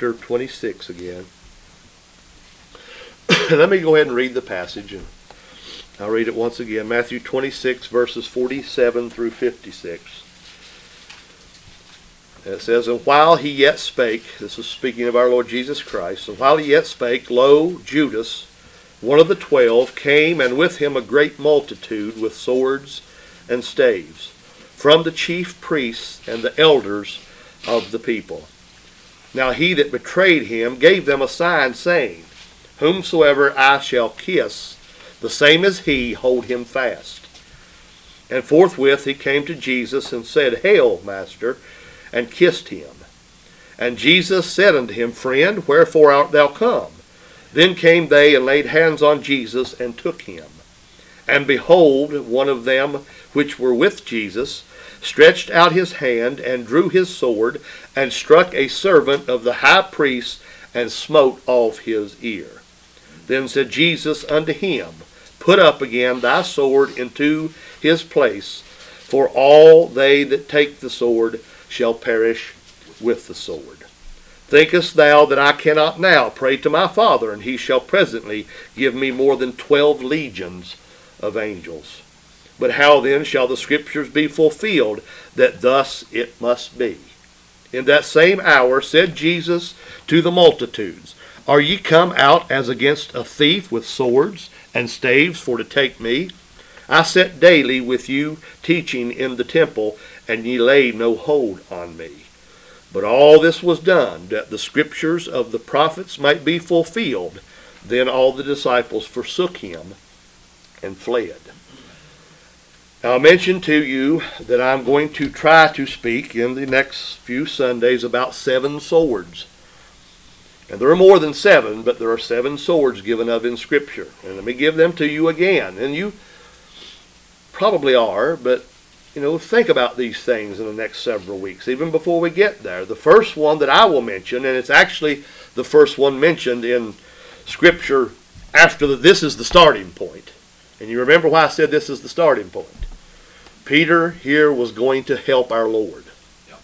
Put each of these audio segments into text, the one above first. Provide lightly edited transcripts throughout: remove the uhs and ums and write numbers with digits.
chapter 26 again. Let me go ahead and read the passage, and I'll read it once again. Matthew 26, verses 47 through 56. And it says, "And while he yet spake," this is speaking of our Lord Jesus Christ, "and while he yet spake, lo, Judas, one of the 12, came, and with him a great multitude with swords and staves, from the chief priests and the elders of the people. Now he that betrayed him gave them a sign, saying, Whomsoever I shall kiss, the same as he, hold him fast. And forthwith he came to Jesus, and said, Hail, Master, and kissed him. And Jesus said unto him, Friend, wherefore art thou come? Then came they, and laid hands on Jesus, and took him. And behold, one of them which were with Jesus stretched out his hand, and drew his sword, and struck a servant of the high priest, and smote off his ear. Then said Jesus unto him, Put up again thy sword into his place, for all they that take the sword shall perish with the sword. Thinkest thou that I cannot now pray to my Father, and he shall presently give me more than 12 legions of angels? But how then shall the Scriptures be fulfilled, that thus it must be? In that same hour said Jesus to the multitudes, Are ye come out as against a thief with swords and staves for to take me? I sat daily with you teaching in the temple, and ye laid no hold on me. But all this was done, that the Scriptures of the prophets might be fulfilled. Then all the disciples forsook him and fled." Now, I mentioned to you that I'm going to try to speak in the next few Sundays about 7 swords. And there are more than 7, but there are 7 swords given of in Scripture. And let me give them to you again. And you probably are, but think about these things in the next several weeks, even before we get there. The first one that I will mention, and it's actually the first one mentioned in Scripture after this is the starting point. And you remember why I said this is the starting point. Peter here was going to help our Lord. Yep.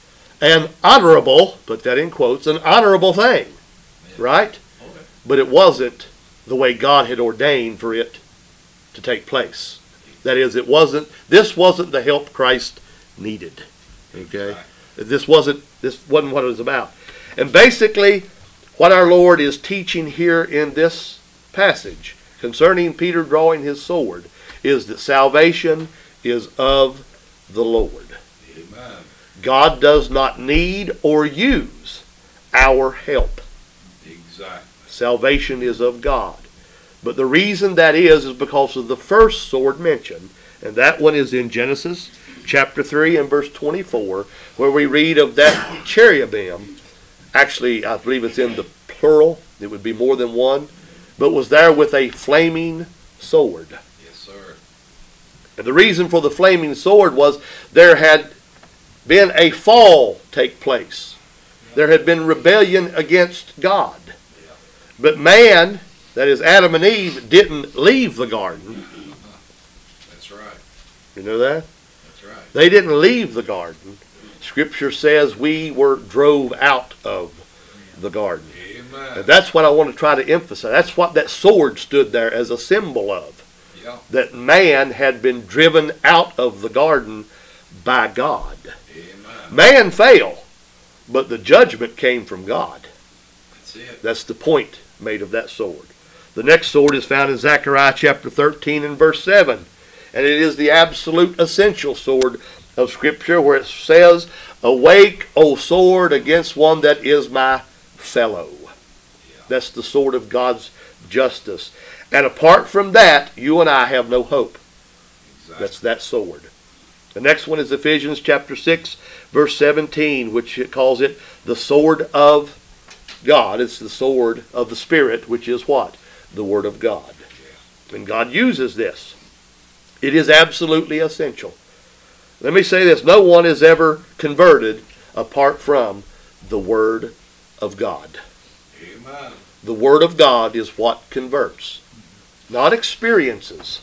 An honorable, put that in quotes, an honorable thing, right? Okay. But it wasn't the way God had ordained for it to take place. That is, this wasn't the help Christ needed. Okay? This wasn't what it was about. And basically, what our Lord is teaching here in this passage concerning Peter drawing his sword is that salvation is of the Lord. Amen. God does not need or use our help. Exactly. Salvation is of God. But the reason that is because of the first sword mentioned, and that one is in Genesis chapter 3 and verse 24, where we read of that cherubim. Actually, I believe it's in the plural. It would be more than one. But was there with a flaming sword. Yes, sir. And the reason for the flaming sword was there had been a fall take place. There had been rebellion against God. But man, that is Adam and Eve, didn't leave the garden. That's right. You know that? That's right. They didn't leave the garden. Scripture says we were drove out of the garden. Amen. And that's what I want to try to emphasize. That's what that sword stood there as a symbol of. Yeah. That man had been driven out of the garden by God. Amen. Man fell, but the judgment came from God. That's it. That's the point made of that sword. The next sword is found in Zechariah chapter 13 and verse 7. And it is the absolute essential sword of Scripture, where it says, Awake, O sword, against one that is my fellow. Yeah. That's the sword of God's justice. And apart from that, you and I have no hope. Exactly. That's that sword. The next one is Ephesians chapter 6, verse 17, which it calls it the sword of God. It's the sword of the Spirit, which is what? The Word of God. Yeah. And God uses this. It is absolutely essential. Let me say this. No one is ever converted apart from the Word of God. Amen. The Word of God is what converts. Not experiences.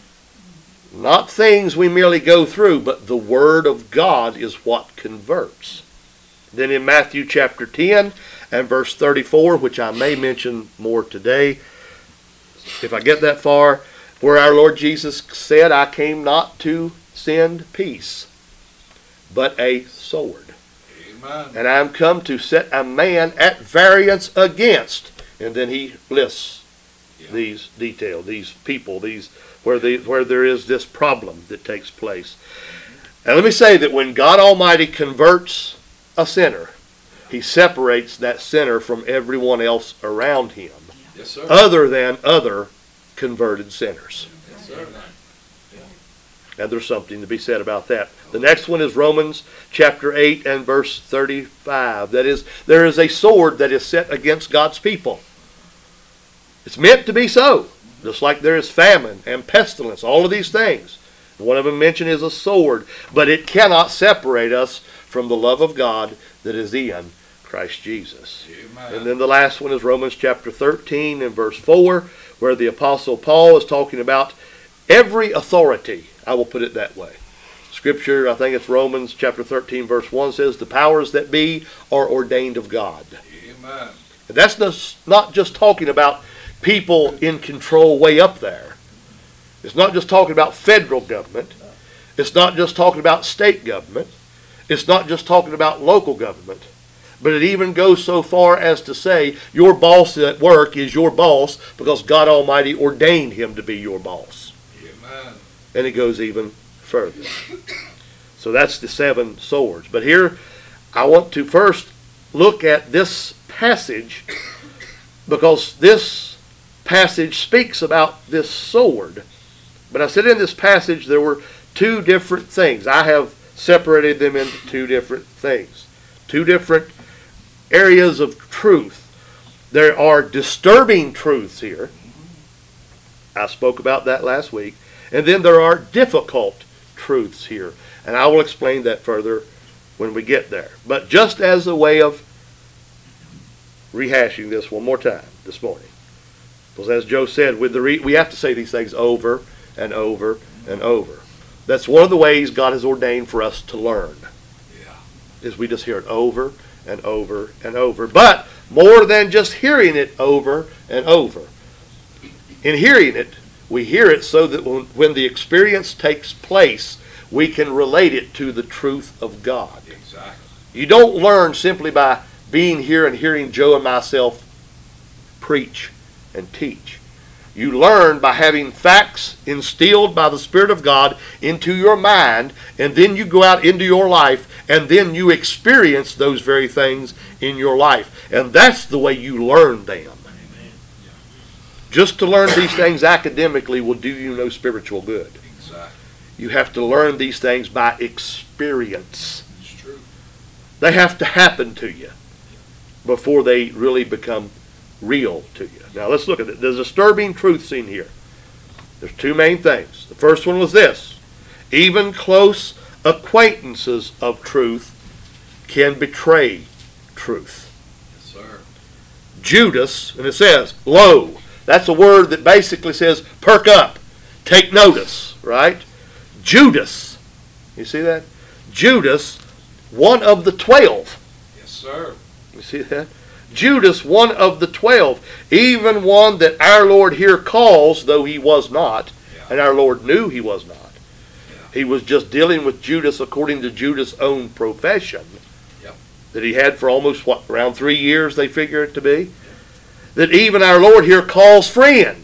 Not things we merely go through, but the Word of God is what converts. Then in Matthew chapter 10 and verse 34, which I may mention more today, if I get that far, where our Lord Jesus said, I came not to send peace, but a sword. Amen. And I am come to set a man at variance against. And then he lists these details, these people, where there is this problem that takes place. And let me say that when God Almighty converts a sinner, he separates that sinner from everyone else around him, Yes, sir. other than other converted sinners. Yes, sir. And there's something to be said about that. The next one is Romans chapter 8 and verse 35. That is, there is a sword that is set against God's people. It's meant to be so. Just like there is famine and pestilence, all of these things. One of them mentioned is a sword. But it cannot separate us from the love of God that is in Christ Jesus. Amen. And then the last one is Romans chapter 13 and verse 4, where the Apostle Paul is talking about every authority. I will put it that way. Scripture, I think it's Romans chapter 13 verse 1, says the powers that be are ordained of God. Amen. And that's not just talking about people in control way up there. It's not just talking about federal government. It's not just talking about state government. It's not just talking about local government. But it even goes so far as to say your boss at work is your boss because God Almighty ordained him to be your boss. Amen. And it goes even further. So that's the 7 swords. But here I want to first look at this passage, because this passage speaks about this sword. But I said in this passage there were 2 different things. I have separated them into 2 different things. 2 different areas of truth. There are disturbing truths here. I spoke about that last week. And then there are difficult truths here. And I will explain that further when we get there. But just as a way of rehashing this one more time this morning. Because as Joe said, we have to say these things over and over and over. That's one of the ways God has ordained for us to learn. Yeah. Is we just hear it over and over and over. But more than just hearing it over and over. In hearing it, we hear it so that when the experience takes place, we can relate it to the truth of God. Exactly. You don't learn simply by being here and hearing Joe and myself preach and teach. You learn by having facts instilled by the Spirit of God into your mind, and then you go out into your life, and then you experience those very things in your life. And that's the way you learn them. Just to learn these things academically will do you no spiritual good. Exactly. You have to learn these things by experience. It's true. They have to happen to you before they really become real to you. Now let's look at it. There's disturbing truths in here. There's 2 main things. The first one was this. Even close acquaintances of truth can betray truth. Yes, sir. Judas, and it says, lo. That's a word that basically says, perk up, take notice, right? Judas, you see that? Judas, one of the 12. Yes, sir. You see that? Judas, one of the 12, even one that our Lord here calls, though he was not, and our Lord knew he was not. He was just dealing with Judas according to Judas' own profession that he had for almost, around 3 years, they figure it to be. That even our Lord here calls friend.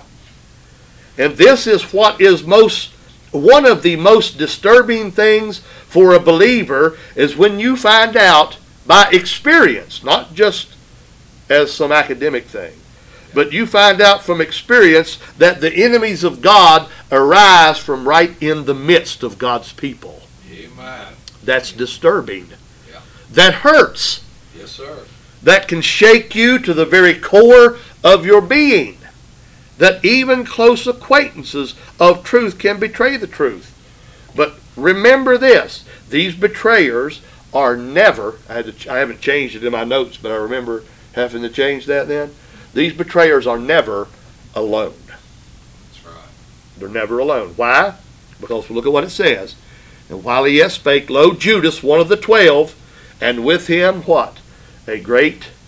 And this is what is one of the most disturbing things for a believer, is when you find out by experience, not just as some academic thing, but you find out from experience that the enemies of God arise from right in the midst of God's people. Amen. That's disturbing. Yeah. That hurts. Yes, sir. That can shake you to the very core of your being. That even close acquaintances of truth can betray the truth. But remember this, these betrayers are never, I haven't changed it in my notes, but I remember having to change that then. These betrayers are never alone. That's right. They're never alone. Why? Because look at what it says. And while he yet spake, lo, Judas, one of the 12, and with him what? A great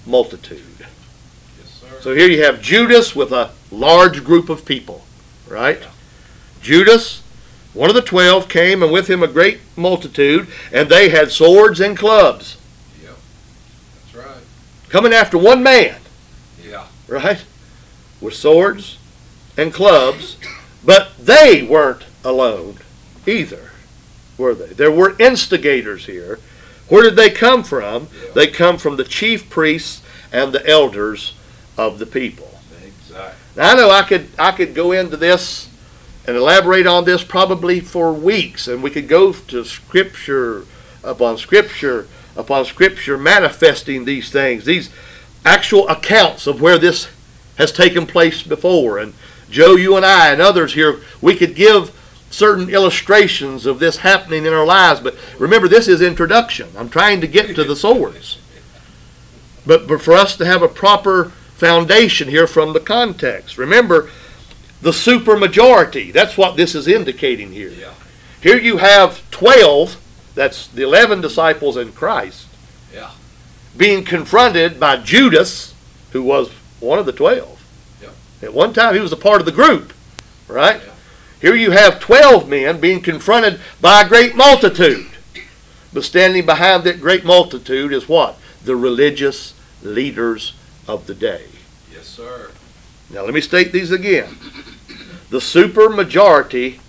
multitude. Yes, sir. So here you have Judas with a large group of people, right? Yeah. Judas, one of the 12, came, and with him a great multitude, and they had swords and clubs. Yep. That's right. Coming after one man, Yeah. right? With swords and clubs. But they weren't alone either, were they? There were instigators here. Where did they come from? Yeah. They come from the chief priests and the elders of the people. Exactly. Now, I know I could go into this and elaborate on this probably for weeks, and we could go to scripture upon scripture upon scripture manifesting these things, these actual accounts of where this has taken place before. And Joe, you and I and others here, we could give certain illustrations of this happening in our lives, but remember, this is introduction. I'm trying to get to the swords. But for us to have a proper foundation here from the context. Remember, the supermajority, that's what this is indicating here. Yeah. Here you have 12, that's the 11 disciples in Christ, Yeah. being confronted by Judas, who was one of the 12. Yep. At one time, he was a part of the group, right? Yeah. Here you have 12 men being confronted by a great multitude. But standing behind that great multitude is what? The religious leaders of the day. Yes, sir. Now let me state these again. The supermajority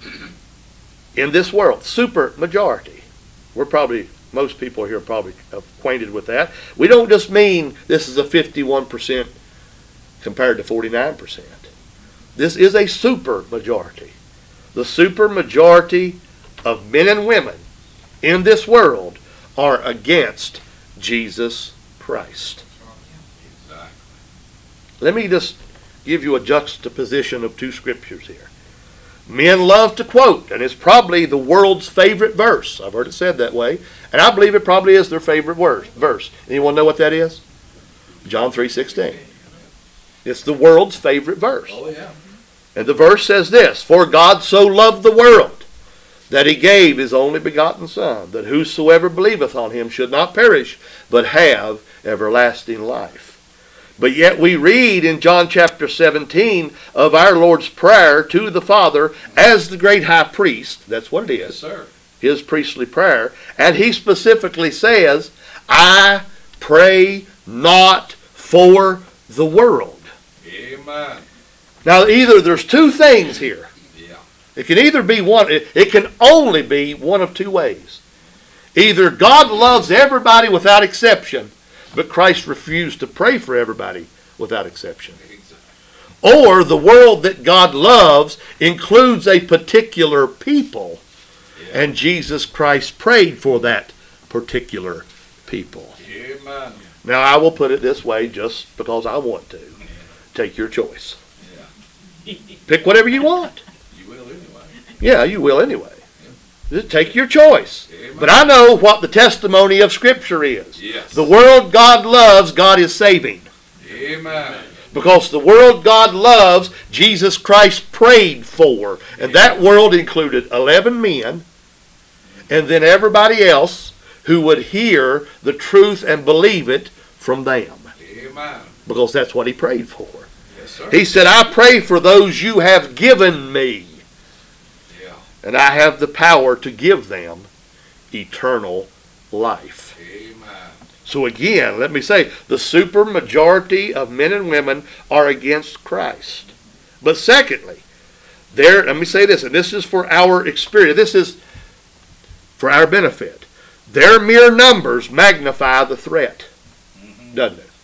in this world, supermajority. Most people here are probably acquainted with that. We don't just mean this is a 51% compared to 49%. This is a supermajority. The supermajority of men and women in this world are against Jesus Christ. Exactly. Let me just give you a juxtaposition of two scriptures here. Men love to quote, and it's probably the world's favorite verse. I've heard it said that way, and I believe it probably is their favorite verse. Anyone know what that is? John 3:16. It's the world's favorite verse. Oh, yeah. And the verse says this, "For God so loved the world, that he gave his only begotten Son, that whosoever believeth on him should not perish, but have everlasting life." But yet we read in John chapter 17 of our Lord's prayer to the Father as the great high priest. That's what it Yes, is. sir. His priestly prayer. And he specifically says, "I pray not for the world." Amen. Now either there's two things here. Yeah. It can either be one, it can only be one of two ways. Either God loves everybody without exception, but Christ refused to pray for everybody without exception. Exactly. Or the world that God loves includes a particular people, Yeah. and Jesus Christ prayed for that particular people. Amen. Now I will put it this way just because I want to. Take your choice. Yeah. Pick whatever you want. You will anyway. Yeah, you will anyway. Just take your choice. Amen. But I know what the testimony of Scripture is. Yes. The world God loves, God is saving. Amen. Because the world God loves, Jesus Christ prayed for. And that world included 11 men, and then everybody else who would hear the truth and believe it from them. Amen. Because that's what he prayed for. Yes, sir. He said, "I pray for those you have given me, Yeah. and I have the power to give them eternal life." Amen. So again, let me say, the supermajority of men and women are against Christ. But secondly, let me say this, and this is for our experience, this is for our benefit. Their mere numbers magnify the threat, doesn't it?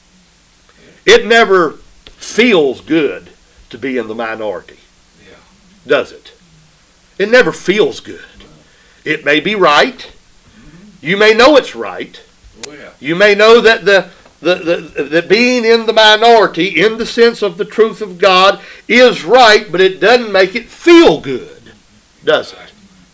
It never feels good to be in the minority, Yeah. does it? It never feels good. It may be right. You may know it's right. Oh, yeah. You may know that the being in the minority, in the sense of the truth of God, is right, but it doesn't make it feel good, does it?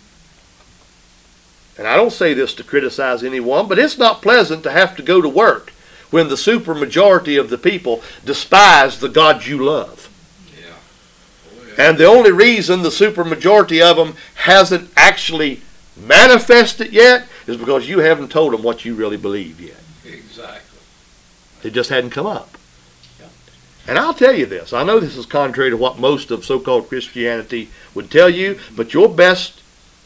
And I don't say this to criticize anyone, but it's not pleasant to have to go to work when the supermajority of the people despise the God you love. Yeah. Oh, yeah. And the only reason the supermajority of them hasn't actually manifested yet is because you haven't told them what you really believe yet. Exactly. It just hadn't come up. And I'll tell you this. I know this is contrary to what most of so-called Christianity would tell you, but your best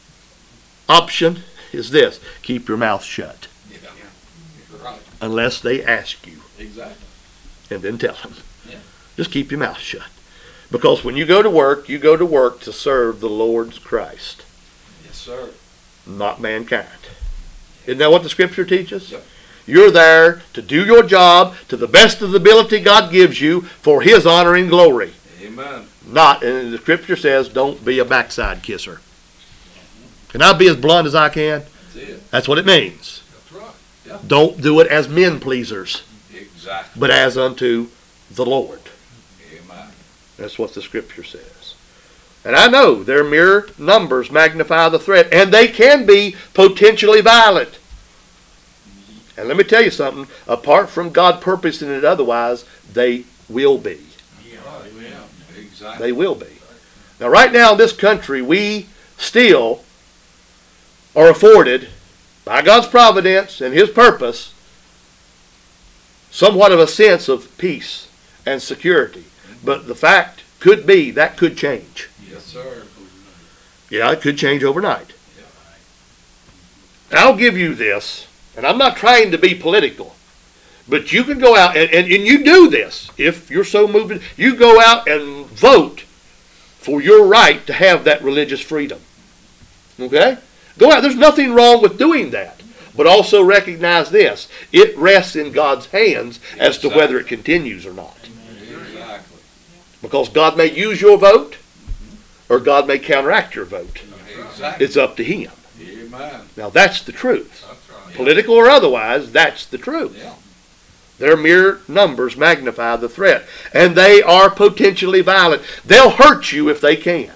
option is this. Keep your mouth shut. Yeah. Right. Unless they ask you. Exactly. And then tell them. Yeah. Just keep your mouth shut. Because when you go to work to serve the Lord's Christ. Yes, sir. Not mankind. Isn't that what the Scripture teaches? Yep. You're there to do your job to the best of the ability God gives you for His honor and glory. Amen. Not, and the Scripture says, don't be a backside kisser. Can I be as blunt as I can? That's it. That's what it means. That's right. Yeah. Don't do it as men pleasers, Exactly. but as unto the Lord. Amen. That's what the Scripture says. And I know their mere numbers magnify the threat, and they can be potentially violent. And let me tell you something, apart from God purposing it otherwise, they will be. Yeah. Exactly. They will be. Now right now in this country, we still are afforded, by God's providence and His purpose, somewhat of a sense of peace and security. But the fact could be that could change. Yes, sir. Yeah, it could change overnight. Yeah. And I'll give you this, and I'm not trying to be political, but you can go out, and you do this, if you're so moved, you go out and vote for your right to have that religious freedom. Okay? Go out. There's nothing wrong with doing that. But also recognize this. It rests in God's hands as to whether it continues or not. Exactly. Because God may use your vote, or God may counteract your vote. Exactly. It's up to Him. Amen. Now that's the truth. That's right. Political or otherwise, that's the truth. Yeah. Their mere numbers magnify the threat. And they are potentially violent. They'll hurt you if they can.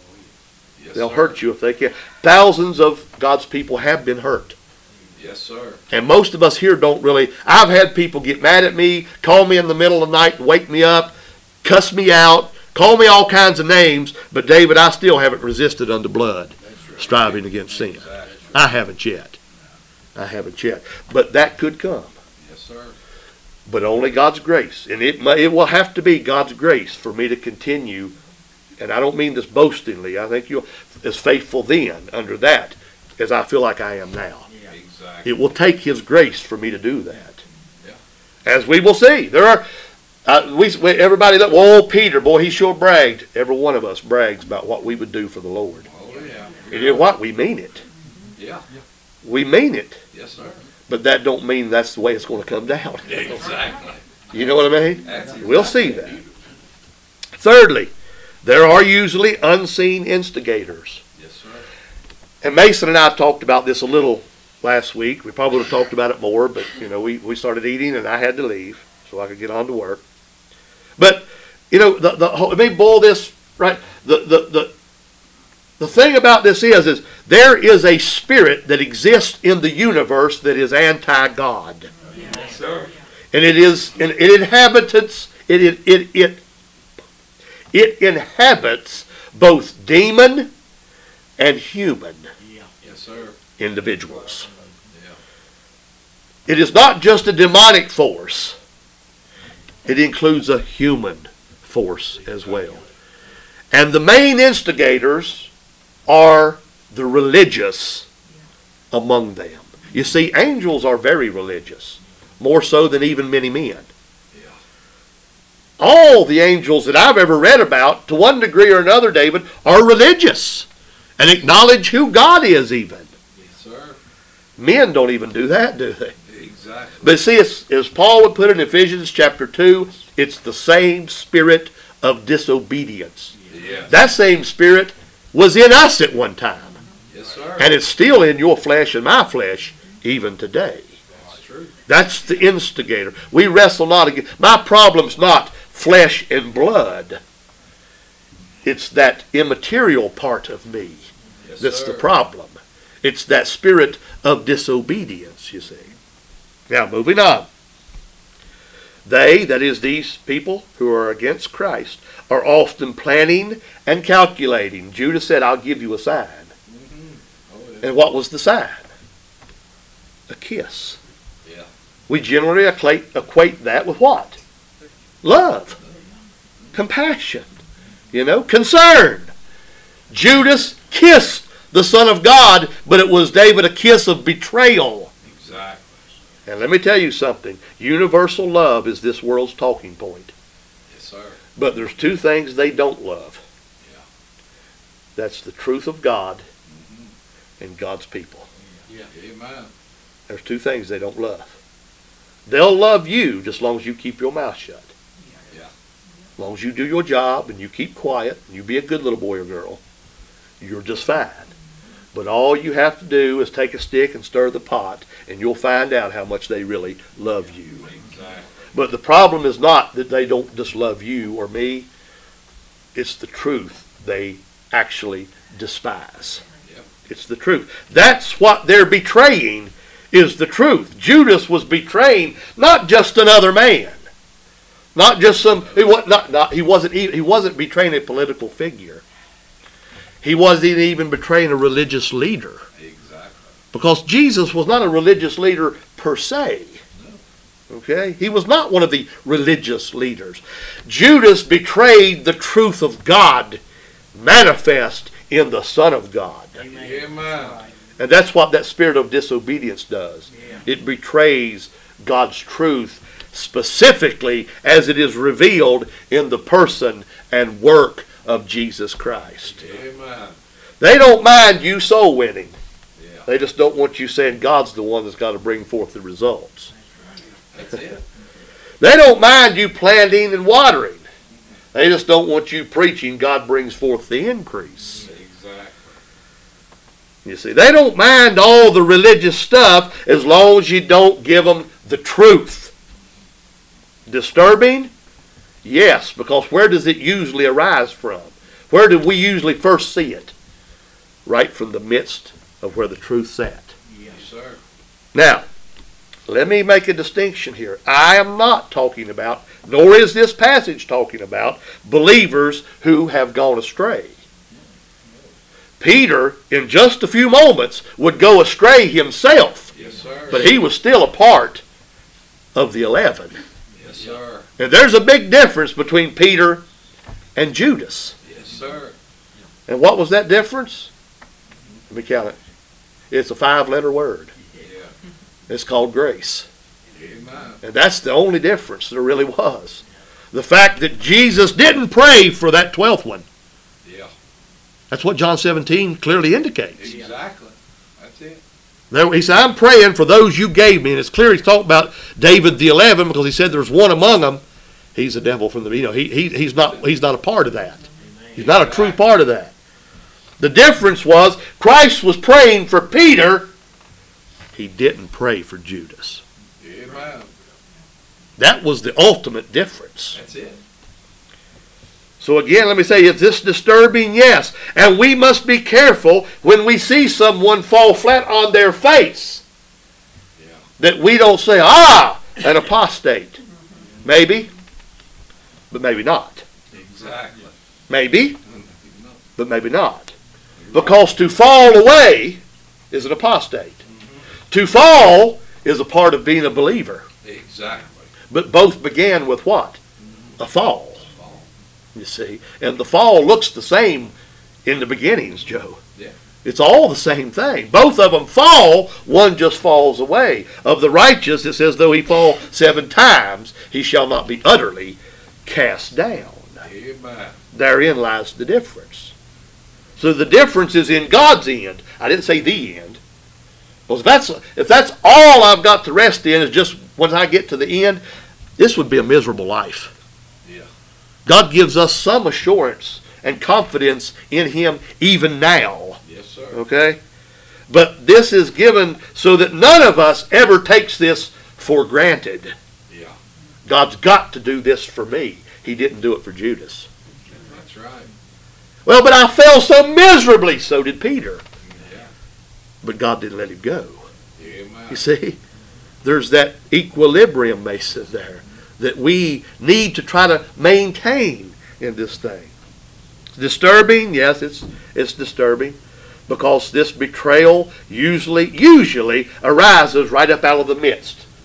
Yes, They'll sir. hurt you if they can. Thousands of God's people have been hurt. Yes, sir. And most of us here don't really. I've had people get mad at me, call me in the middle of the night, wake me up, cuss me out, call me all kinds of names. But David, I still haven't resisted unto blood, striving against sin. Exactly. I haven't yet. I haven't yet. But that could come. Yes, sir. But only God's grace. And it will have to be God's grace for me to continue. And I don't mean this boastingly. I think you're as faithful then under that as I feel like I am now. Exactly. It will take His grace for me to do that. Yeah. As we will see. There are everybody that, well, Peter, boy, he sure bragged. Every one of us brags about what we would do for the Lord. Oh, yeah. And you know what? We mean it. Yeah. We mean it. Yes, sir. But that don't mean that's the way it's going to come down. Exactly. You know what I mean? That's exactly. We'll see that. Thirdly, there are usually unseen instigators. Yes, sir. And Mason and I talked about this a little last week. We probably would have talked about it more, but we started eating and I had to leave so I could get on to work. But let me boil this right. The thing about this is there is a spirit that exists in the universe that is anti-God. Yes, sir. And it inhabits both demon and human Yes, sir. individuals. Yeah. It is not just a demonic force. It includes a human force as well. And the main instigators are the religious among them. You see, angels are very religious, more so than even many men. Yeah. All the angels that I've ever read about, to one degree or another, David, are religious and acknowledge who God is even. Yes, sir. Men don't even do that, do they? Exactly. But see, as Paul would put it in Ephesians chapter 2, it's the same spirit of disobedience. Yes. That same spirit was in us at one time. Yes, sir. And it's still in your flesh and my flesh even today. That's true. That's the instigator. We wrestle not against. My problem's not flesh and blood. It's that immaterial part of me Yes, that's sir. the problem. It's that spirit of disobedience, you see. Now, moving on. They, that is these people who are against Christ, are often planning and calculating. Judas said, I'll give you a sign. Oh, yeah. And what was the sign? A kiss. Yeah. We generally equate that with what? Love. Compassion. Concern. Judas kissed the Son of God, but it was, David, a kiss of betrayal. Exactly. And let me tell you something. Universal love is this world's talking point. Yes, sir. But there's two things they don't love. Yeah. That's the truth of God and God's people. Yeah. Amen. There's two things they don't love. They'll love you just as long as you keep your mouth shut. Yeah. As long as you do your job and you keep quiet and you be a good little boy or girl, you're just fine. But all you have to do is take a stick and stir the pot, and you'll find out how much they really love you. Exactly. But the problem is not that they don't just love you or me. It's the truth they actually despise. Yep. It's the truth. That's what they're betraying, is the truth. Judas was betraying not just another man. Not just some, he wasn't betraying a political figure. He wasn't even betraying a religious leader. Exactly. Because Jesus was not a religious leader per se. Okay? He was not one of the religious leaders. Judas betrayed the truth of God manifest in the Son of God. Amen. And that's what that spirit of disobedience does. It betrays God's truth specifically as it is revealed in the person and work of Jesus Christ. Amen. They don't mind you soul winning. Yeah. They just don't want you saying God's the one that's got to bring forth the results. That's it. They don't mind you planting and watering. They just don't want you preaching God brings forth the increase. Exactly. You see, they don't mind all the religious stuff as long as you don't give them the truth. Disturbing? Yes, because where does it usually arise from? Where do we usually first see it? Right from the midst of where the truth's at. Yes, sir. Now, let me make a distinction here. I am not talking about, nor is this passage talking about, believers who have gone astray. Peter, in just a few moments, would go astray himself. Yes, sir. But he was still a part of the 11. Yes, sir. And there's a big difference between Peter and Judas. Yes, sir. And what was that difference? Let me count it. It's a 5-letter word. Yeah. It's called grace. Amen. And that's the only difference there really was. The fact that Jesus didn't pray for that 12th one. Yeah. That's what John 17 clearly indicates. Exactly. That's it. He said, I'm praying for those you gave me. And it's clear he's talking about David the 11 because he said there's one among them. He's a devil from the, he's not a part of that. He's not a true part of that. The difference was Christ was praying for Peter. He didn't pray for Judas. Amen. That was the ultimate difference. That's it. So again, let me say, is this disturbing? Yes. And we must be careful when we see someone fall flat on their face. Yeah. That we don't say, an apostate. Maybe, but maybe not. Exactly. Maybe, but maybe not. Because to fall away is an apostate. To fall is a part of being a believer. Exactly. But both began with what? A fall. You see, and the fall looks the same in the beginnings, Joe. Yeah. It's all the same thing. Both of them fall, one just falls away. Of the righteous, it says, though he fall 7 times, he shall not be utterly cast down. Amen. Therein lies the difference. So the difference is in God's end. I didn't say the end. Well, if that's all I've got to rest in is just when I get to the end, this would be a miserable life. God gives us some assurance and confidence in Him even now. Yes, sir. Okay? But this is given so that none of us ever takes this for granted. Yeah. God's got to do this for me. He didn't do it for Judas. That's right. Well, but I fell so miserably. So did Peter. Yeah. But God didn't let him go. Amen. You see? There's that equilibrium, Mason, there, that we need to try to maintain in this thing. It's disturbing, yes, it's disturbing, because this betrayal usually arises right up out of the midst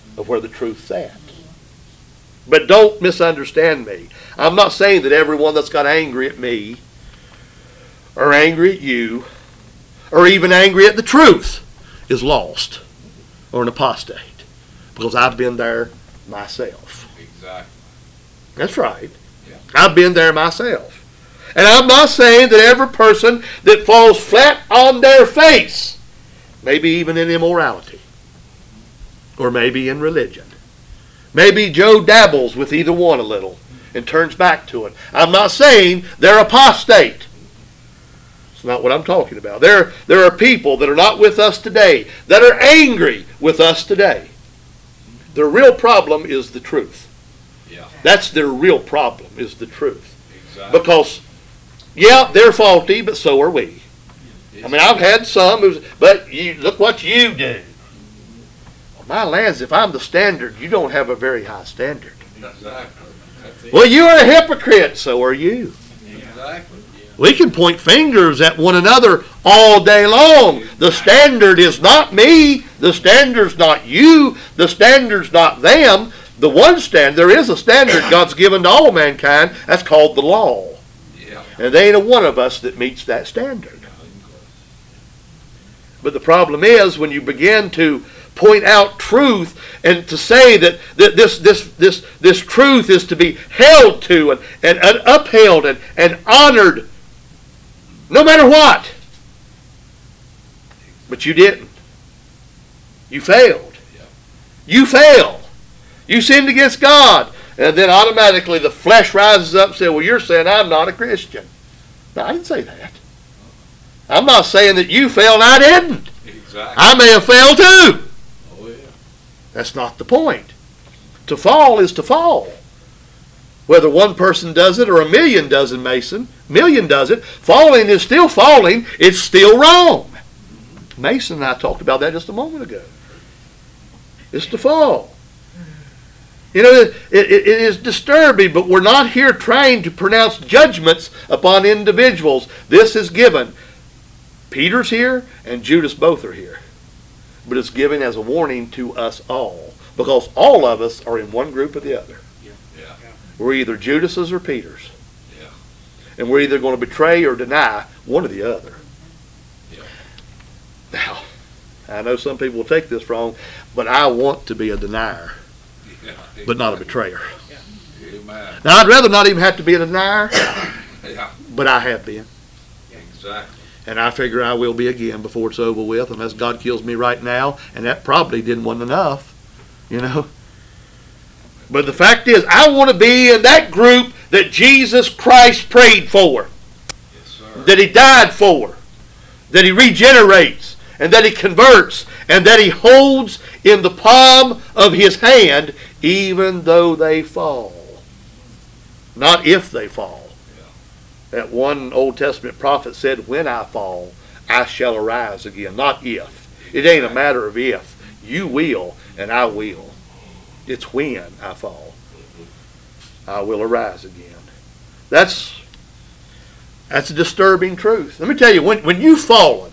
of where the truth's at. But don't misunderstand me. I'm not saying that everyone that's got angry at me, or angry at you, or even angry at the truth is lost or an apostate. Because I've been there myself. Exactly. That's right. Yeah. I've been there myself. And I'm not saying that every person that falls flat on their face, maybe even in immorality, or maybe in religion, maybe Joe dabbles with either one a little and turns back to it. I'm not saying they're apostate. It's not what I'm talking about. There are people that are not with us today that are angry with us today. Their real problem is the truth. Yeah. That's their real problem, is the truth. Exactly. Because, yeah, they're faulty, but so are we. I mean, I've had some who's, but you look what you do. Well, my lands, if I'm the standard, you don't have a very high standard. Exactly. That's it. Well, you are a hypocrite, so are you. Exactly. We can point fingers at one another all day long. The standard is not me. The standard's not you. The standard's not them. The one standard, there is a standard God's given to all mankind. That's called the law. Yeah. And there ain't a one of us that meets that standard. But the problem is when you begin to point out truth and to say that this truth is to be held to and upheld and honored no matter what. But you didn't. You failed. You failed. You sinned against God. And then automatically the flesh rises up and says, well, you're saying I'm not a Christian. No, I didn't say that. I'm not saying that you failed and I didn't. Exactly. I may have failed too. Oh, yeah. That's not the point. To fall is to fall. Whether one person does it or a million does it, million does it, falling is still falling. It's still wrong. Mason and I talked about that just a moment ago. It's to fall. You know, it is disturbing, but we're not here trying to pronounce judgments upon individuals. This is given. Peter's here and Judas both are here. But it's given as a warning to us all. Because all of us are in one group or the other. Yeah. We're either Judas's or Peter's. Yeah. And we're either going to betray or deny one or the other. Yeah. Now, I know some people will take this wrong, but I want to be a denier, Yeah. but not a betrayer. Amen. Now, I'd rather not even have to be a denier, Yeah. but I have been. Exactly. And I figure I will be again before it's over with, unless God kills me right now, and that probably wasn't enough, you know. But the fact is, I want to be in that group that Jesus Christ prayed for, Yes, sir. that He died for, that He regenerates, and that He converts, and that He holds in the palm of His hand, even though they fall. Not if they fall. That one Old Testament prophet said, when I fall, I shall arise again. Not if. It ain't a matter of if. You will, and I will. It's when I fall. I will arise again. That's a disturbing truth. Let me tell you, when you've fallen,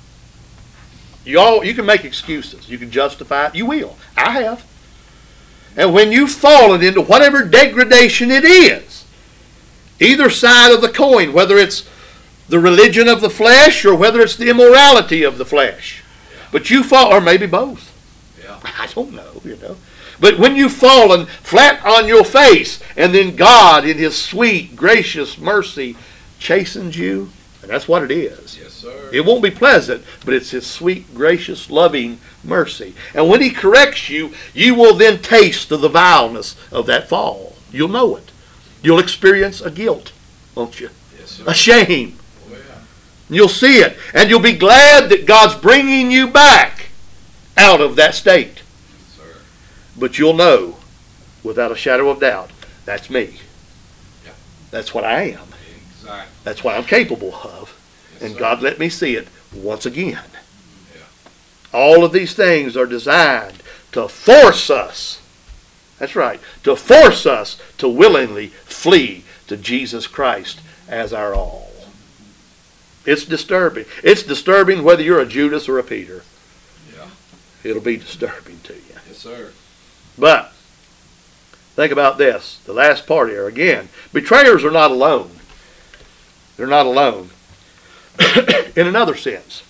you can make excuses. You can justify it. You will. I have. And when you've fallen into whatever degradation it is, either side of the coin, whether it's the religion of the flesh or whether it's the immorality of the flesh. But you fall, or maybe both. Yeah. I don't know, you know. But when you've fallen flat on your face, and then God in His sweet, gracious mercy chastens you, and that's what it is. Yes, sir. It won't be pleasant, but it's His sweet, gracious, loving mercy. And when He corrects you, you will then taste of the vileness of that fall. You'll know it. You'll experience a guilt, won't you? Yes, sir. A shame. Oh, yeah. You'll see it. And you'll be glad that God's bringing you back out of that state. Yes, sir. But you'll know, without a shadow of doubt, that's me. Yeah. That's what I am. Exactly. That's what I'm capable of. Yes, And sir. God let me see it once again. Yeah. All of these things are designed to force us. That's right. To force us to willingly flee to Jesus Christ as our all. It's disturbing. It's disturbing whether you're a Judas or a Peter. Yeah. It'll be disturbing to you. Yes, sir. But think about this. The last part here. Again, betrayers are not alone. They're not alone. In another sense,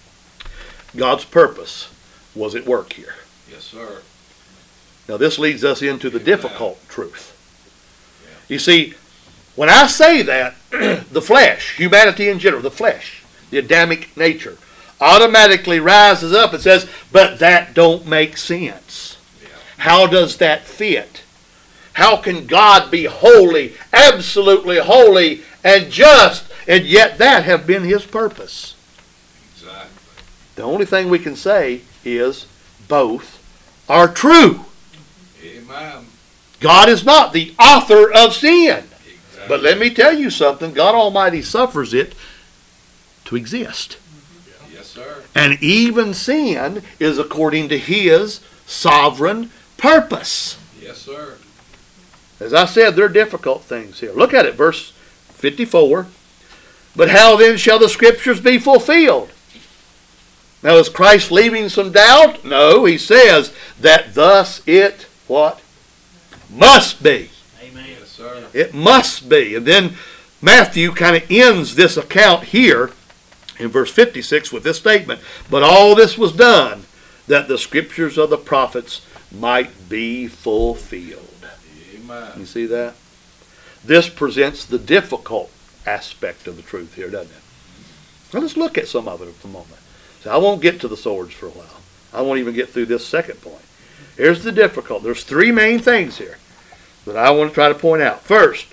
God's purpose was at work here. Yes, sir. Now this leads us into the Amen. difficult truth. You see, when I say that, the flesh, humanity in general, the flesh, the Adamic nature, automatically rises up and says, but that don't make sense. Yeah. How does that fit? How can God be holy, absolutely holy and just, and yet that have been his purpose? Exactly. The only thing we can say is both are true. Amen. God is not the author of sin. Exactly. But let me tell you something. God Almighty suffers it to exist. Yes, sir. And even sin is according to his sovereign purpose. Yes, sir. As I said, there are difficult things here. Look at it, verse 54. But how then shall the scriptures be fulfilled? Now is Christ leaving some doubt? No, he says that thus it, what? Must be. Amen. Yes, sir. It must be. And then Matthew kind of ends this account here in verse 56 with this statement. But all this was done that the scriptures of the prophets might be fulfilled. Amen. You see that? This presents the difficult aspect of the truth here, doesn't it? Now let's look at some of it for a moment. So I won't get to the swords for a while. I won't even get through this second point. Here's the difficult. There's three main things here that I want to try to point out. First,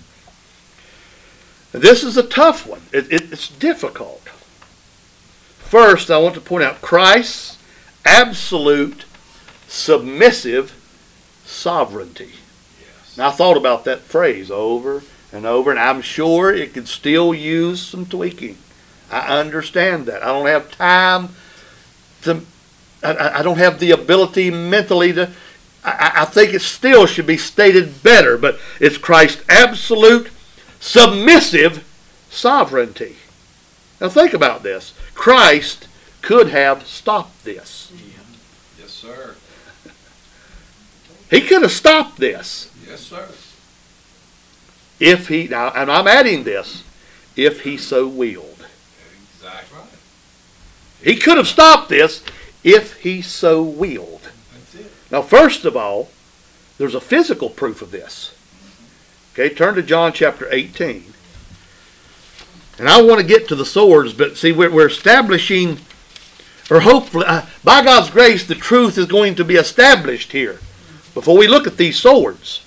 this is a tough one. It's difficult. First, I want to point out Christ's absolute submissive sovereignty. Yes. Now, I thought about that phrase over and over, and I'm sure it could still use some tweaking. I understand that. I don't have time to, I don't have the ability mentally to, I think it still should be stated better, but it's Christ's absolute submissive sovereignty. Now think about this. Christ could have stopped this. Yes, sir. He could have stopped this Yes, sir. if he, now, and I'm adding this, if he so willed. Exactly right. He could have stopped this if he so willed. That's it. Now, first of all, there's a physical proof of this. Okay, turn to John chapter 18. And I want to get to the swords, but see, we're establishing, or hopefully, by God's grace, the truth is going to be established here before we look at these swords.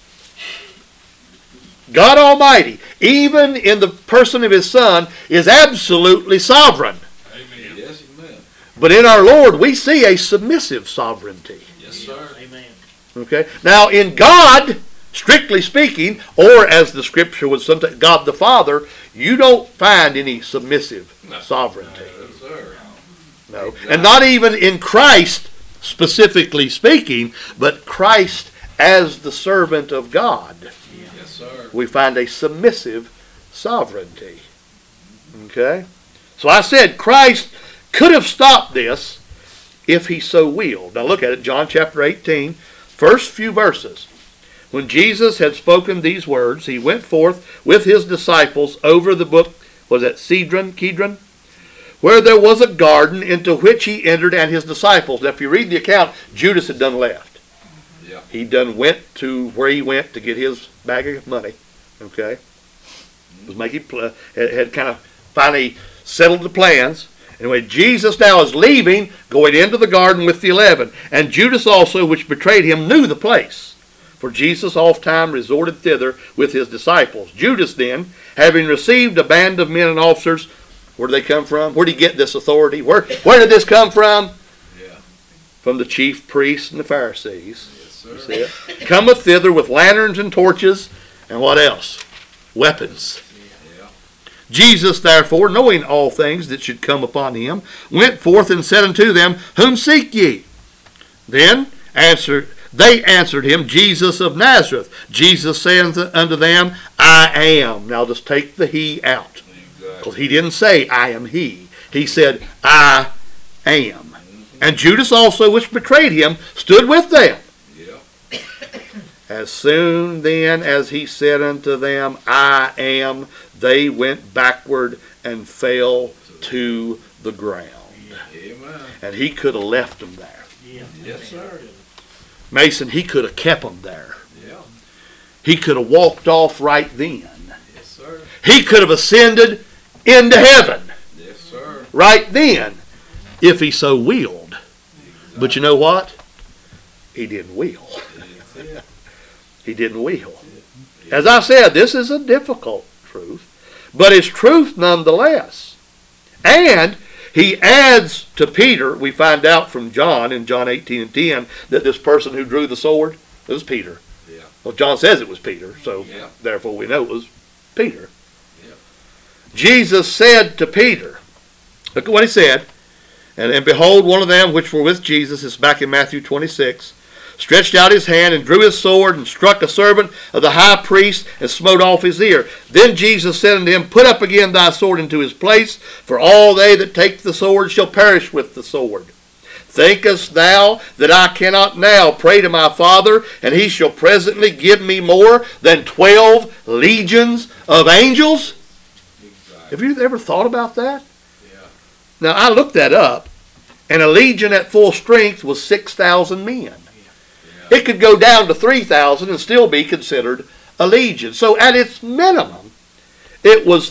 God Almighty, even in the person of his Son, is absolutely sovereign. Amen. Yes, amen. But in our Lord, we see a submissive sovereignty. Yes, sir. Amen. Okay? Now, in God, strictly speaking, or as the Scripture would sometimes, God the Father, you don't find any submissive sovereignty. Yes, sir. No. And not even in Christ, specifically speaking, but Christ as the servant of God, Yes, sir. we find a submissive sovereignty. Okay? So I said Christ could have stopped this if he so willed. Now look at it, John chapter 18, first few verses. When Jesus had spoken these words, he went forth with his disciples over the brook, was that Kidron, where there was a garden into which he entered and his disciples. Now if you read the account, Judas had done left. Yeah. He done went to where he went to get his bag of money. Okay? Was making had kind of finally settled the plans. Anyway, Jesus now is leaving, going into the garden with the 11. And Judas also, which betrayed him, knew the place. For Jesus oft-time resorted thither with his disciples. Judas then, having received a band of men and officers, where did they come from? Where did he get this authority? Where did this come from? Yeah. From the chief priests and the Pharisees. Yes, sir. You see it? Cometh thither with lanterns and torches, and what else? Weapons. Yeah. Jesus, therefore, knowing all things that should come upon him, went forth and said unto them, Whom seek ye? Then they answered him, Jesus of Nazareth. Jesus saith unto them, I am. Now just take the he out. Because Exactly. he didn't say, I am he. He said, I am. And Judas also, which betrayed him, stood with them. Yeah. As soon then as he said unto them, I am, they went backward and fell to the ground. Amen. And he could have left them there. Yes, sir. Mason, he could have kept them there. Yeah. He could have walked off right then. Yes, sir. He could have ascended into heaven Yes, sir. right then if he so willed. But you know what? He didn't will. That's it. He didn't will. As I said, this is a difficult truth, but it's truth nonetheless. And he adds to Peter, we find out from John in John 18:10, that this person who drew the sword, it was Peter. Yeah. Well, John says it was Peter, so Yeah. therefore we know it was Peter. Yeah. Jesus said to Peter, look at what he said, and behold, one of them which were with Jesus, is back in Matthew 26, stretched out his hand and drew his sword and struck a servant of the high priest and smote off his ear. Then Jesus said unto him, put up again thy sword into his place, for all they that take the sword shall perish with the sword. Thinkest thou that I cannot now pray to my Father, and he shall presently give me more than 12 legions of angels? Exactly. Have you ever thought about that? Yeah. Now, I looked that up, and a legion at full strength was 6,000 men. Yeah. It could go down to 3,000 and still be considered a legion. So at its minimum, it was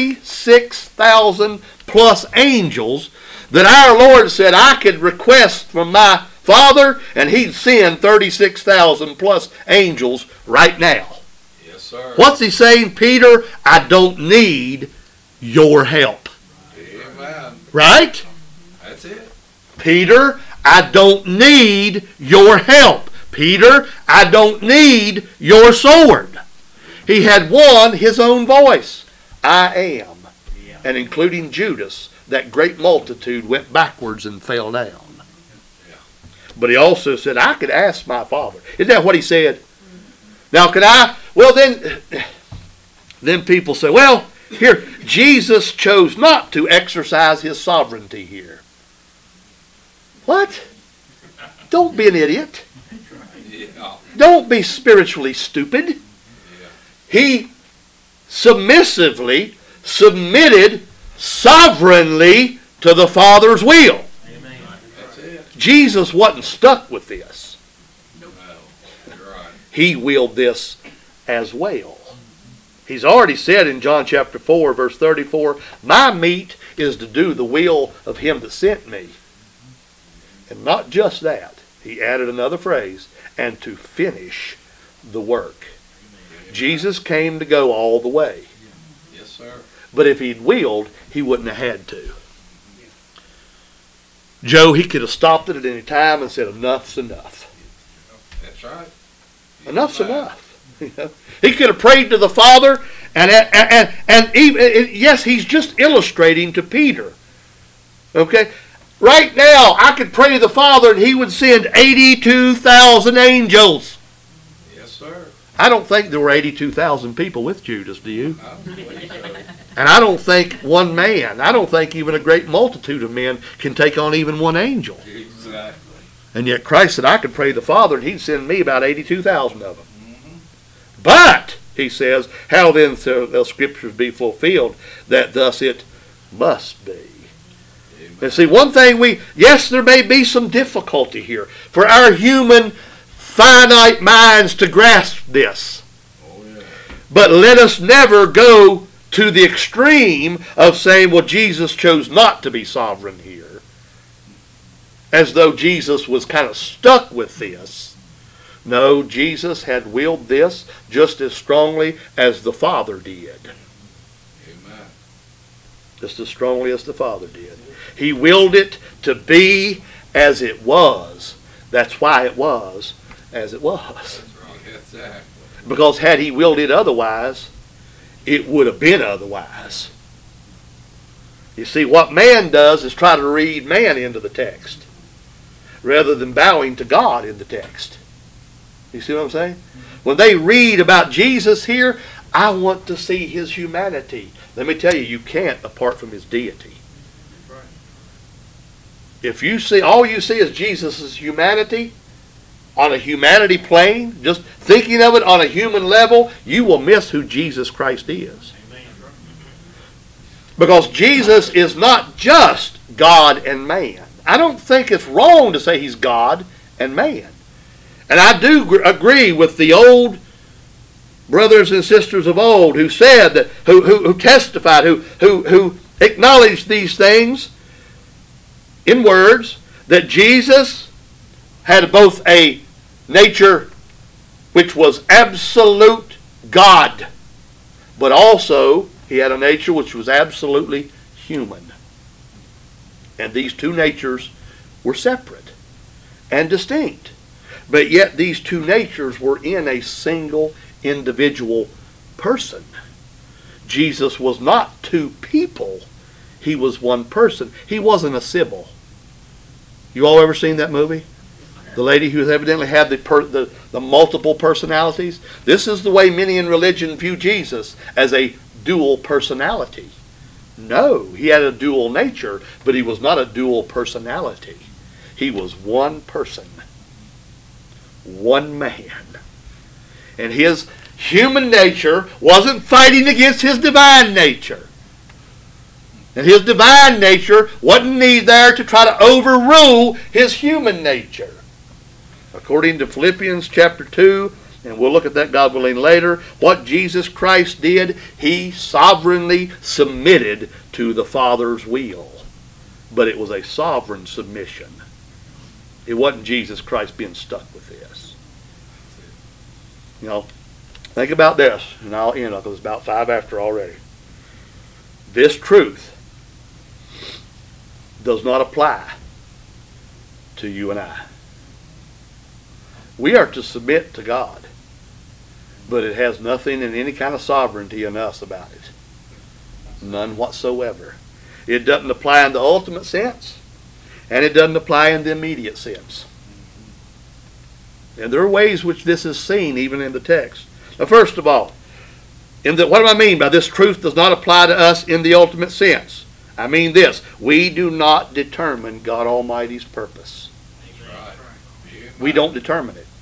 36,000 plus angels that our Lord said I could request from my Father, and he'd send 36,000 plus angels right now. Yes, sir. What's he saying, Peter? I don't need your help. Amen. Right? That's it. Peter, I don't need your help. Peter, I don't need your sword. He had won his own voice. I am. And including Judas, that great multitude went backwards and fell down. Yeah. But he also said, I could ask my Father. Isn't that what he said? Now, can I? Well, then people say, well, here, Jesus chose not to exercise his sovereignty here. What? Don't be an idiot. Yeah. Don't be spiritually stupid. Yeah. He submissively submitted sovereignly to the Father's will. That's it. Jesus wasn't stuck with this. No. You're right. He willed this as well. He's already said in John chapter 4, verse 34, my meat is to do the will of him that sent me. And not just that. He added another phrase, and to finish the work. Jesus came to go all the way. Yes, sir. But if he'd willed, he wouldn't have had to. Joe, he could have stopped it at any time and said, enough's enough. That's right. Enough's enough. You know? He could have prayed to the Father, and even, yes, he's just illustrating to Peter. Okay? Right now, I could pray to the Father and he would send 82,000 angels. Yes, sir. I don't think there were 82,000 people with Judas, do you? I don't believe so. And I don't think one man, I don't think even a great multitude of men can take on even one angel. Exactly. And yet Christ said I could pray to the Father and he'd send me about 82,000 of them. But, he says, how then shall the scriptures be fulfilled, that thus it must be. Amen. And see, one thing yes, there may be some difficulty here for our human finite minds to grasp this. Oh, yeah. But let us never go to the extreme of saying, well, Jesus chose not to be sovereign here. As though Jesus was kind of stuck with this. No, Jesus had willed this just as strongly as the Father did. Amen. Just as strongly as the Father did. He willed it to be as it was. That's why it was as it was. That's right. Exactly. Because had he willed it otherwise, it would have been otherwise. You see, what man does is try to read man into the text rather than bowing to God in the text. You see what I'm saying? When they read about Jesus here, I want to see his humanity. Let me tell you, you can't apart from his deity. If you see, all you see is Jesus' humanity, on a humanity plane, just thinking of it on a human level, you will miss who Jesus Christ is. Because Jesus is not just God and man. I don't think it's wrong to say he's God and man. And I do agree with the old brothers and sisters of old who said that, who testified, who acknowledged these things in words, that Jesus had both a nature which was absolute God, but also he had a nature which was absolutely human. And these two natures were separate and distinct. But yet these two natures were in a single individual person. Jesus was not two people. He was one person. He wasn't a Sybil. You all ever seen that movie? The lady who evidently had the multiple personalities. This is the way many in religion view Jesus, as a dual personality. No, he had a dual nature, but he was not a dual personality. He was one person. One man. And his human nature wasn't fighting against his divine nature. And his divine nature wasn't there to try to overrule his human nature. According to Philippians chapter 2, and we'll look at that, God willing, later, what Jesus Christ did, he sovereignly submitted to the Father's will. But it was a sovereign submission. It wasn't Jesus Christ being stuck with this. You know, think about this, and I'll end up. It was about 5 after already. This truth does not apply to you and I. We are to submit to God, but it has nothing in any kind of sovereignty in us about it. None whatsoever. It doesn't apply in the ultimate sense, and it doesn't apply in the immediate sense. And there are ways which this is seen even in the text. Now, first of all, what do I mean by this truth does not apply to us in the ultimate sense? I mean this: we do not determine God Almighty's purpose. We don't determine it.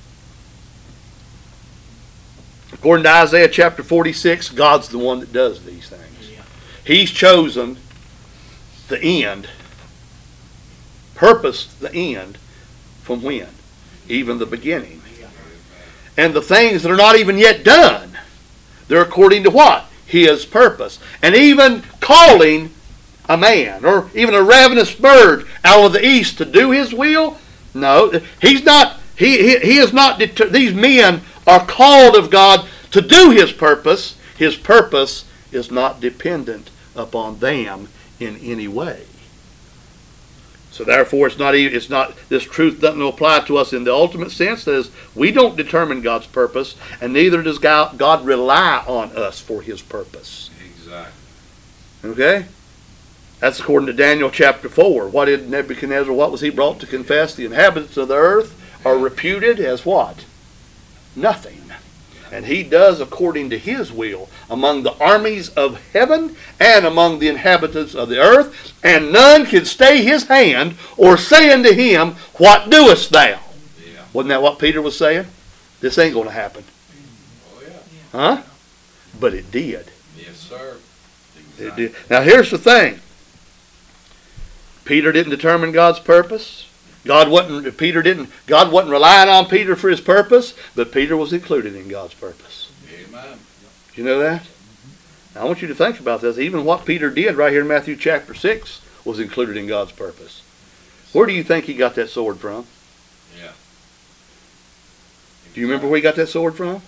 According to Isaiah chapter 46, God's the one that does these things. He's chosen the end, purposed the end from when? Even the beginning. And the things that are not even yet done, they're according to what? His purpose. And even calling a man or even a ravenous bird out of the east to do his will, no, he's not. He is not. These men are called of God to do his purpose. His purpose is not dependent upon them in any way. So therefore, it's not. This truth doesn't apply to us in the ultimate sense. That is, we don't determine God's purpose, and neither does God rely on us for his purpose. Exactly. Okay. That's according to Daniel chapter 4. What did Nebuchadnezzar, what was he brought to confess? The inhabitants of the earth are reputed as what? Nothing. And he does according to his will among the armies of heaven and among the inhabitants of the earth, and none can stay his hand or say unto him, what doest thou? Yeah. Wasn't that what Peter was saying? This ain't going to happen. Oh, yeah. Huh? But it did. Yes, sir. It Exactly. did. Now here's the thing. Peter didn't determine God's purpose. God wasn't relying on Peter for his purpose, but Peter was included in God's purpose. Amen. Do you know that? Now, I want you to think about this. Even what Peter did right here in Matthew chapter 6 was included in God's purpose. Where do you think he got that sword from? Yeah. Do you remember where he got that sword from?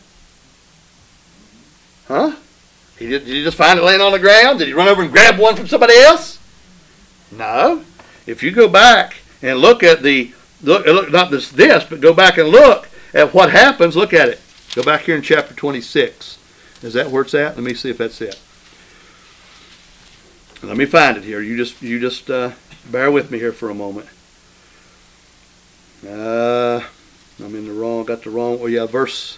Huh? Did he just find it laying on the ground? Did he run over and grab one from somebody else? No. If you go back and look at not this, but go back and look at what happens. Look at it. Go back here in chapter 26. Is that where it's at? Let me see if that's it. Let me find it here. You just bear with me here for a moment. I'm in the wrong. Got the wrong. Oh yeah, verse.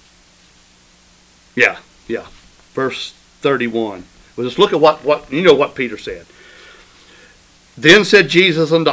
Yeah, verse 31. Well, just look at what Peter said. Then said Jesus unto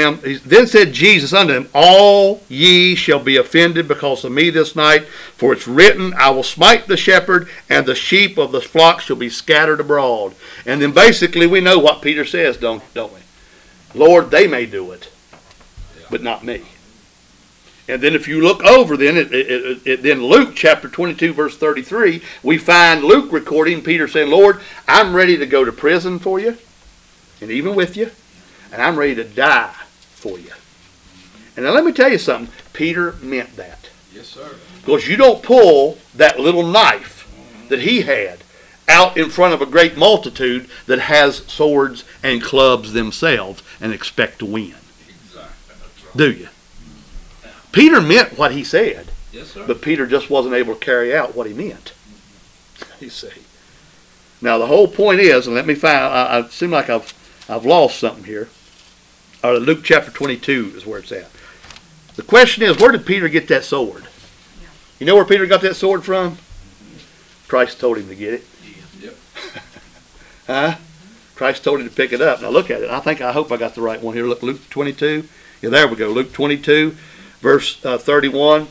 them, all ye shall be offended because of me this night, for it's written, I will smite the shepherd, and the sheep of the flock shall be scattered abroad. And then basically we know what Peter says, don't we? Lord, they may do it, but not me. And then if you look over, then then Luke chapter 22, verse 33, we find Luke recording Peter saying, Lord, I'm ready to go to prison for you, and even with you, and I'm ready to die for you. And now let me tell you something. Peter meant that. Yes, sir. Because you don't pull that little knife that he had out in front of a great multitude that has swords and clubs themselves and expect to win. Exactly. That's right. Do you? Peter meant what he said, Yes, sir. but Peter just wasn't able to carry out what he meant. You see. Now the whole point is, and let me find. It seems like I've lost something here. Luke chapter 22 is where it's at. The question is, where did Peter get that sword? You know where Peter got that sword from? Christ told him to get it. Yep. Huh? Christ told him to pick it up. Now look at it. I hope I got the right one here. Look, Luke 22. Yeah, there we go. Luke 22. Verse 31.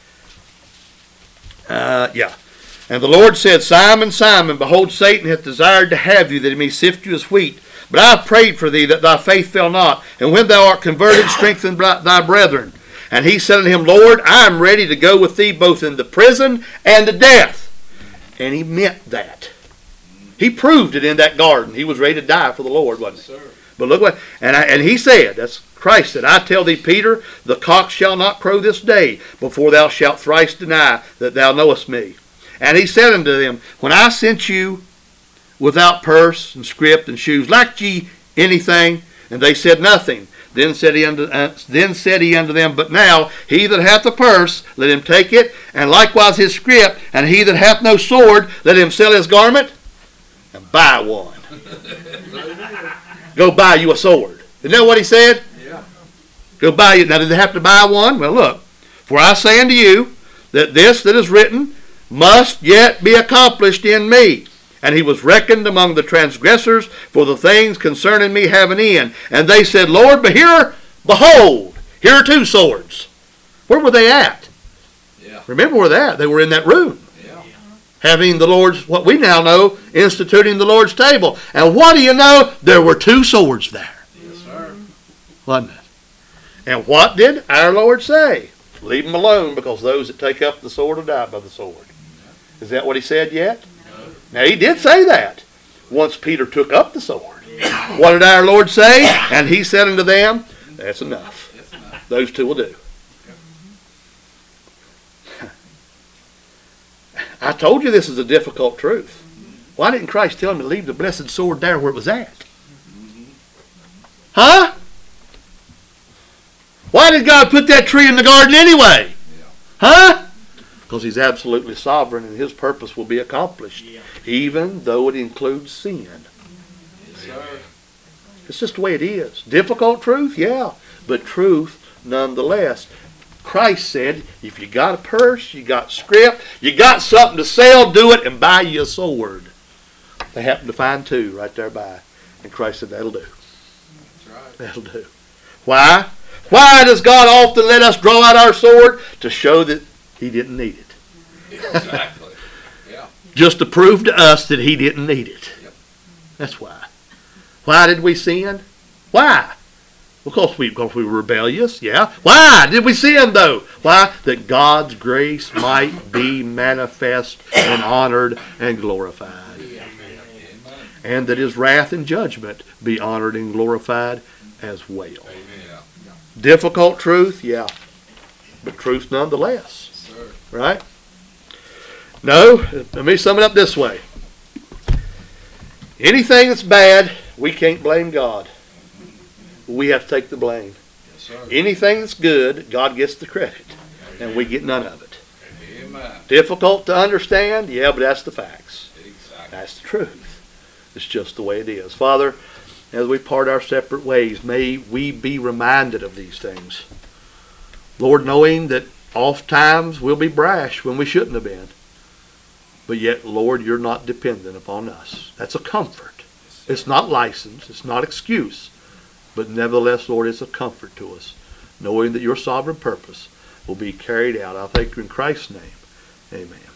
Yeah. And the Lord said, Simon, Simon, behold, Satan hath desired to have you, that he may sift you as wheat. But I have prayed for thee, that thy faith fail not. And when thou art converted, strengthen thy brethren. And he said unto him, Lord, I am ready to go with thee both into prison and to death. And he meant that. He proved it in that garden. He was ready to die for the Lord, wasn't he? Yes, sir. But look what, and he said, that's Christ said, I tell thee, Peter, the cock shall not crow this day before thou shalt thrice deny that thou knowest me. And he said unto them, when I sent you without purse and scrip and shoes, lacked ye anything? And they said nothing. Then said he unto them, but now he that hath a purse, let him take it, and likewise his scrip, and he that hath no sword, let him sell his garment and buy one. Go buy you a sword. Isn't that what he said? Yeah. Go buy you. Now, did they have to buy one? Well, look. For I say unto you that this that is written must yet be accomplished in me. And he was reckoned among the transgressors, for the things concerning me have an end. And they said, Lord, but here, behold, here are two swords. Where were they at? Yeah. Remember where they at? They were in that room. Yeah. Having the Lord's, what we now know, instituting the Lord's table. And what do you know? There were two swords there. Yes, sir. Wasn't it? And what did our Lord say? Leave them alone, because those that take up the sword will die by the sword. Is that what he said yet? No. Now he did say that once Peter took up the sword. What did our Lord say? And he said unto them, that's enough. That's enough. Those two will do. I told you this is a difficult truth. Why didn't Christ tell him to leave the blessed sword there where it was at? Huh? Why did God put that tree in the garden anyway? Huh? Because he's absolutely sovereign and his purpose will be accomplished, even though it includes sin. Yes, sir. It's just the way it is. Difficult truth? Yeah. But truth nonetheless. Christ said, if you got a purse, you got scrip, you got something to sell, do it and buy you a sword. They happened to find two right there by. And Christ said, that'll do. That's right. That'll do. Why? Why does God often let us draw out our sword? To show that he didn't need it. Exactly. Yeah. Just to prove to us that he didn't need it. Yep. That's why. Why did we sin? Why? Because we were rebellious, yeah. Why did we sin, though? Why? That God's grace might be manifest and honored and glorified. Amen. And that his wrath and judgment be honored and glorified as well. Amen. Difficult truth, yeah. But truth nonetheless. Yes, sir. Right? No, let me sum it up this way. Anything that's bad, we can't blame God. We have to take the blame. Yes, sir. Anything that's good, God gets the credit. And we get none of it. Amen. Difficult to understand? Yeah, but that's the facts. Exactly. That's the truth. It's just the way it is. Father, as we part our separate ways, may we be reminded of these things. Lord, knowing that oft times we'll be brash when we shouldn't have been. But yet, Lord, you're not dependent upon us. That's a comfort. It's not license. It's not excuse. But nevertheless, Lord, it's a comfort to us, knowing that your sovereign purpose will be carried out. I thank you in Christ's name. Amen.